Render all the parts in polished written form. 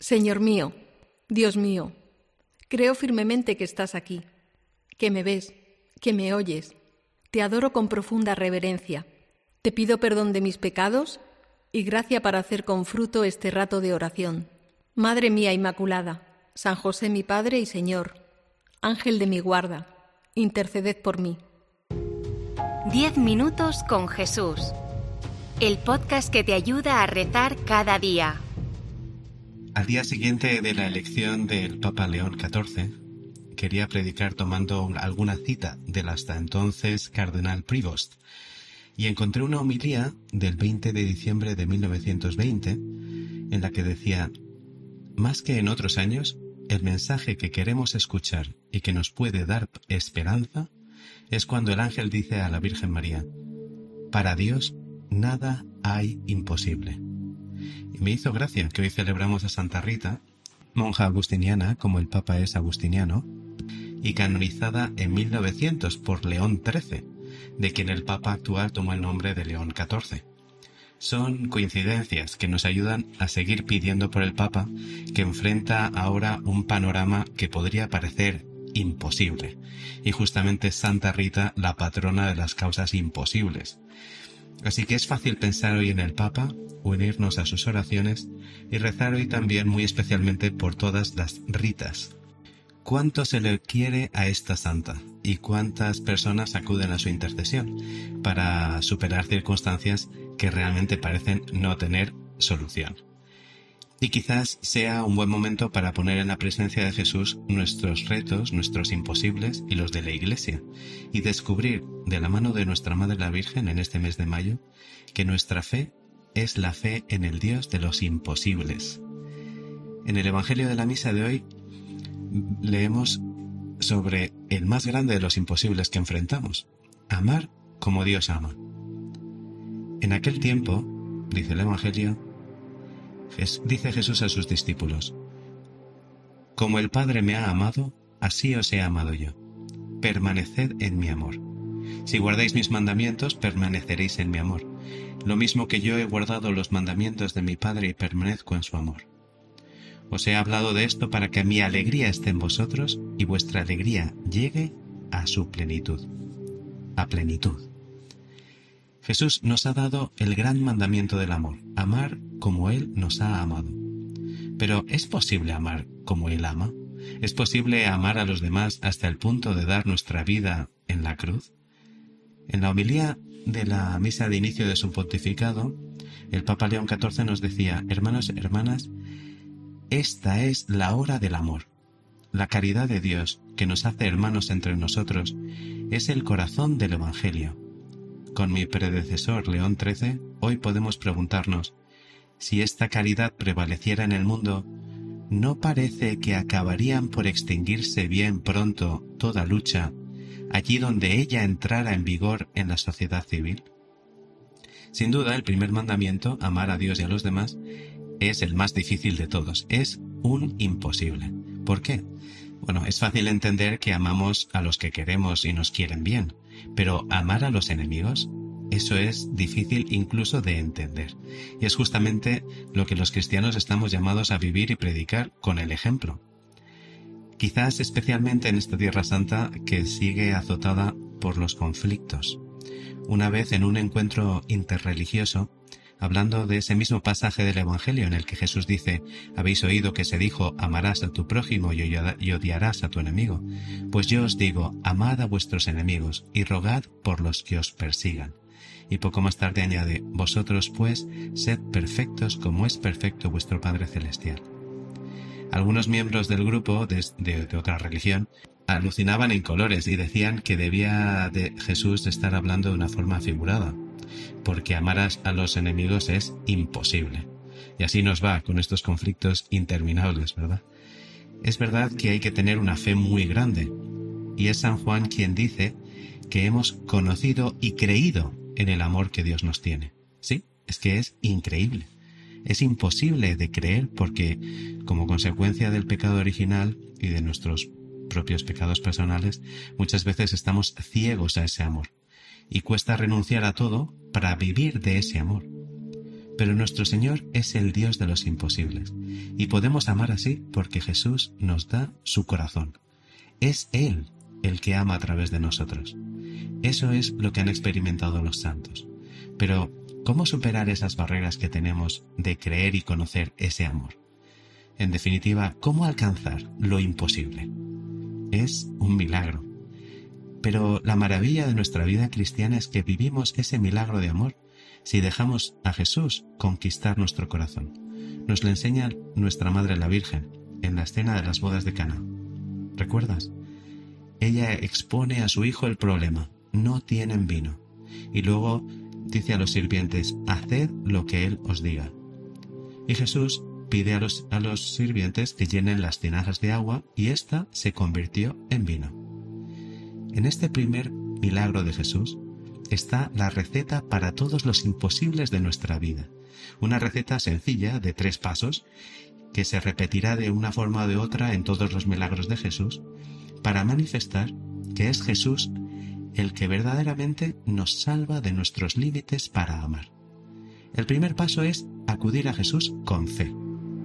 Señor mío, Dios mío, creo firmemente que estás aquí, que me ves, que me oyes. Te adoro con profunda reverencia. Te pido perdón de mis pecados y gracia para hacer con fruto este rato de oración. Madre mía Inmaculada, San José mi Padre y Señor, Ángel de mi guarda, interceded por mí. 10 minutos con Jesús. El podcast que te ayuda a rezar cada día. Al día siguiente de la elección del Papa León XIV, quería predicar tomando alguna cita del hasta entonces cardenal Prevost, y encontré una homilía del 20 de diciembre de 1920 en la que decía: más que en otros años, el mensaje que queremos escuchar y que nos puede dar esperanza es cuando el ángel dice a la Virgen María: para Dios nada hay imposible. Y me hizo gracia que hoy celebramos a Santa Rita, monja agustiniana como el Papa es agustiniano, y canonizada en 1900 por León XIII, de quien el Papa actual tomó el nombre de León XIV. Son coincidencias que nos ayudan a seguir pidiendo por el Papa, que enfrenta ahora un panorama que podría parecer imposible, y justamente Santa Rita, la patrona de las causas imposibles. Así que es fácil pensar hoy en el Papa, unirnos a sus oraciones y rezar hoy también muy especialmente por todas las Ritas. ¿Cuánto se le quiere a esta santa y cuántas personas acuden a su intercesión para superar circunstancias que realmente parecen no tener solución? Y quizás sea un buen momento para poner en la presencia de Jesús nuestros retos, nuestros imposibles y los de la Iglesia, y descubrir de la mano de nuestra Madre la Virgen en este mes de mayo que nuestra fe es la fe en el Dios de los imposibles. En el Evangelio de la Misa de hoy leemos sobre el más grande de los imposibles que enfrentamos: amar como Dios ama. En aquel tiempo, dice el Evangelio, dice Jesús a sus discípulos: como el Padre me ha amado, así os he amado yo. Permaneced en mi amor. Si guardáis mis mandamientos, permaneceréis en mi amor. Lo mismo que yo he guardado los mandamientos de mi Padre y permanezco en su amor. Os he hablado de esto para que mi alegría esté en vosotros y vuestra alegría llegue a su plenitud. A plenitud. Jesús nos ha dado el gran mandamiento del amor: amar como Él nos ha amado. Pero ¿es posible amar como Él ama? ¿Es posible amar a los demás hasta el punto de dar nuestra vida en la cruz? En la homilía de la misa de inicio de su pontificado, el Papa León XIV nos decía: hermanos y hermanas, esta es la hora del amor. La caridad de Dios, que nos hace hermanos entre nosotros, es el corazón del Evangelio. Con mi predecesor León XIII, hoy podemos preguntarnos: si esta caridad prevaleciera en el mundo, ¿no parece que acabarían por extinguirse bien pronto toda lucha, allí donde ella entrara en vigor en la sociedad civil? Sin duda, el primer mandamiento, amar a Dios y a los demás, es el más difícil de todos. Es un imposible. ¿Por qué? Bueno, es fácil entender que amamos a los que queremos y nos quieren bien, pero amar a los enemigos, eso es difícil incluso de entender. Y es justamente lo que los cristianos estamos llamados a vivir y predicar con el ejemplo. Quizás especialmente en esta Tierra Santa que sigue azotada por los conflictos. Una vez en un encuentro interreligioso, hablando de ese mismo pasaje del Evangelio en el que Jesús dice: habéis oído que se dijo, amarás a tu prójimo y odiarás a tu enemigo. Pues yo os digo, amad a vuestros enemigos y rogad por los que os persigan. Y poco más tarde añade: vosotros pues sed perfectos como es perfecto vuestro Padre Celestial. Algunos miembros del grupo de otra religión alucinaban en colores y decían que debía de Jesús estar hablando de una forma figurada, porque amar a los enemigos es imposible. Y así nos va con estos conflictos interminables, ¿verdad? Es verdad que hay que tener una fe muy grande, y es San Juan quien dice que hemos conocido y creído en el amor que Dios nos tiene. Sí, es que es increíble. Es imposible de creer porque, como consecuencia del pecado original y de nuestros propios pecados personales, muchas veces estamos ciegos a ese amor. Y cuesta renunciar a todo para vivir de ese amor. Pero nuestro Señor es el Dios de los imposibles, y podemos amar así porque Jesús nos da su corazón. Es Él el que ama a través de nosotros. Eso es lo que han experimentado los santos. Pero, ¿cómo superar esas barreras que tenemos de creer y conocer ese amor? En definitiva, ¿cómo alcanzar lo imposible? Es un milagro. Pero la maravilla de nuestra vida cristiana es que vivimos ese milagro de amor si dejamos a Jesús conquistar nuestro corazón. Nos lo enseña nuestra Madre la Virgen en la escena de las bodas de Caná. ¿Recuerdas? Ella expone a su hijo el problema. No tienen vino. Y luego dice a los sirvientes, haced lo que él os diga. Y Jesús pide a los sirvientes que llenen las tinajas de agua y ésta se convirtió en vino. En este primer milagro de Jesús está la receta para todos los imposibles de nuestra vida. Una receta sencilla de 3 pasos que se repetirá de una forma o de otra en todos los milagros de Jesús para manifestar que es Jesús el que verdaderamente nos salva de nuestros límites para amar. El primer paso es acudir a Jesús con fe.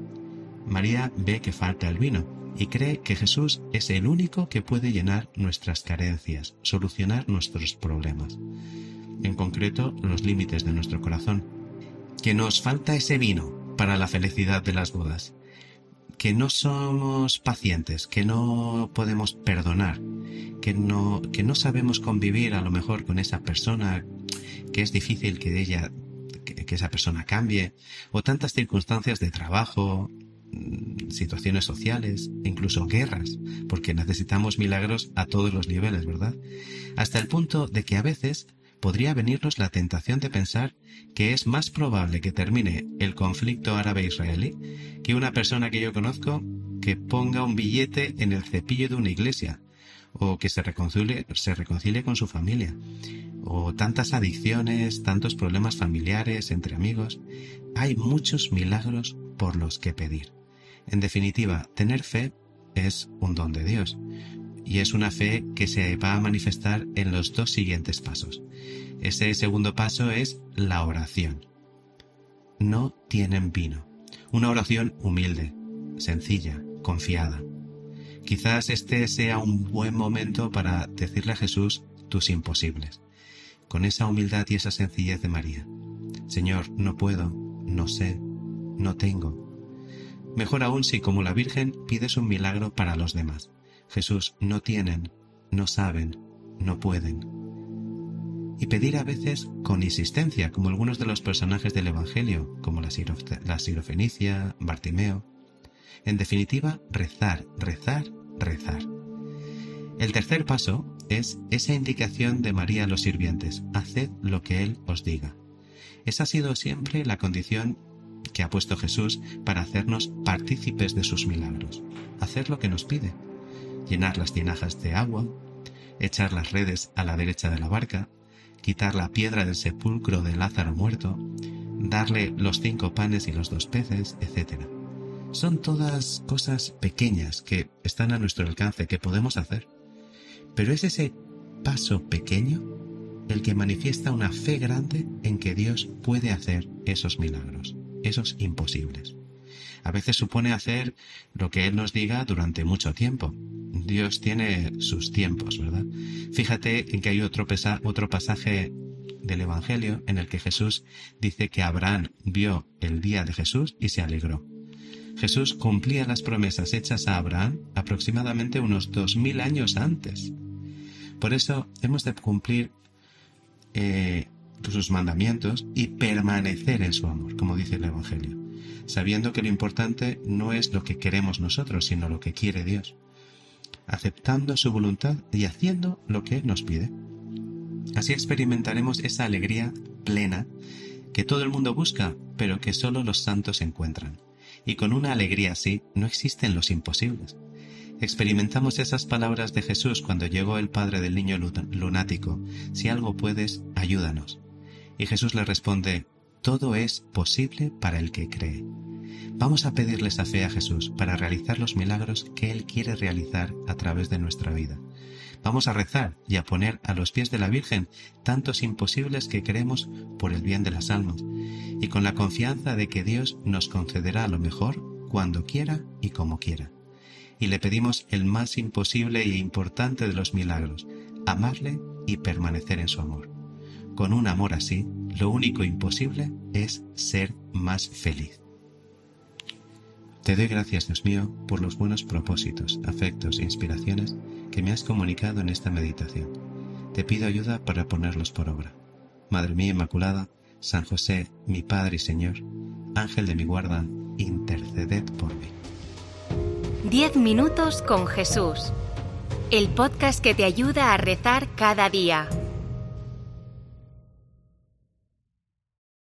María ve que falta el vino y cree que Jesús es el único que puede llenar nuestras carencias, solucionar nuestros problemas, en concreto los límites de nuestro corazón. Que nos falta ese vino para la felicidad de las bodas, que no somos pacientes, que no podemos perdonar, que no sabemos convivir a lo mejor con esa persona, que es difícil que esa persona cambie, o tantas circunstancias de trabajo, situaciones sociales, incluso guerras, porque necesitamos milagros a todos los niveles, ¿verdad? Hasta el punto de que a veces podría venirnos la tentación de pensar que es más probable que termine el conflicto árabe-israelí que una persona que yo conozco que ponga un billete en el cepillo de una iglesia, o que se reconcilie con su familia, o tantas adicciones, tantos problemas familiares entre amigos. Hay muchos milagros por los que pedir. En definitiva, tener fe es un don de Dios, y es una fe que se va a manifestar en los 2 siguientes pasos. Ese segundo paso es la oración. No tienen vino. Una oración humilde, sencilla, confiada. Quizás este sea un buen momento para decirle a Jesús tus imposibles, con esa humildad y esa sencillez de María. Señor, no puedo, no sé, no tengo. Mejor aún si, como la Virgen, pides un milagro para los demás. Jesús, no tienen, no saben, no pueden. Y pedir a veces con insistencia, como algunos de los personajes del Evangelio, como la Sirofenicia, Bartimeo. En definitiva, rezar, rezar, rezar. El tercer paso es esa indicación de María a los sirvientes, haced lo que Él os diga. Esa ha sido siempre la condición que ha puesto Jesús para hacernos partícipes de sus milagros. Hacer lo que nos pide. Llenar las tinajas de agua, echar las redes a la derecha de la barca, quitar la piedra del sepulcro de Lázaro muerto, darle los 5 panes y los 2 peces, etc. Son todas cosas pequeñas que están a nuestro alcance, que podemos hacer. Pero es ese paso pequeño el que manifiesta una fe grande en que Dios puede hacer esos milagros, esos imposibles. A veces supone hacer lo que Él nos diga durante mucho tiempo. Dios tiene sus tiempos, ¿verdad? Fíjate en que hay otro pasaje del Evangelio en el que Jesús dice que Abraham vio el día de Jesús y se alegró. Jesús cumplía las promesas hechas a Abraham aproximadamente unos 2000 años antes. Por eso hemos de cumplir sus mandamientos y permanecer en su amor, como dice el Evangelio, sabiendo que lo importante no es lo que queremos nosotros, sino lo que quiere Dios, aceptando su voluntad y haciendo lo que Él nos pide. Así experimentaremos esa alegría plena que todo el mundo busca, pero que solo los santos encuentran. Y con una alegría así no existen los imposibles. Experimentamos esas palabras de Jesús cuando llegó el padre del niño lunático: si algo puedes, ayúdanos. Y Jesús le responde: todo es posible para el que cree. Vamos a pedirle esa fe a Jesús para realizar los milagros que Él quiere realizar a través de nuestra vida. Vamos a rezar y a poner a los pies de la Virgen tantos imposibles que queremos por el bien de las almas, y con la confianza de que Dios nos concederá lo mejor cuando quiera y como quiera. Y le pedimos el más imposible e importante de los milagros, amarle y permanecer en su amor. Con un amor así, lo único imposible es ser más feliz. Te doy gracias, Dios mío, por los buenos propósitos, afectos e inspiraciones que me has comunicado en esta meditación. Te pido ayuda para ponerlos por obra. Madre mía Inmaculada, San José, mi Padre y Señor, Ángel de mi guarda, interceded por mí. 10 minutos con Jesús. El podcast que te ayuda a rezar cada día.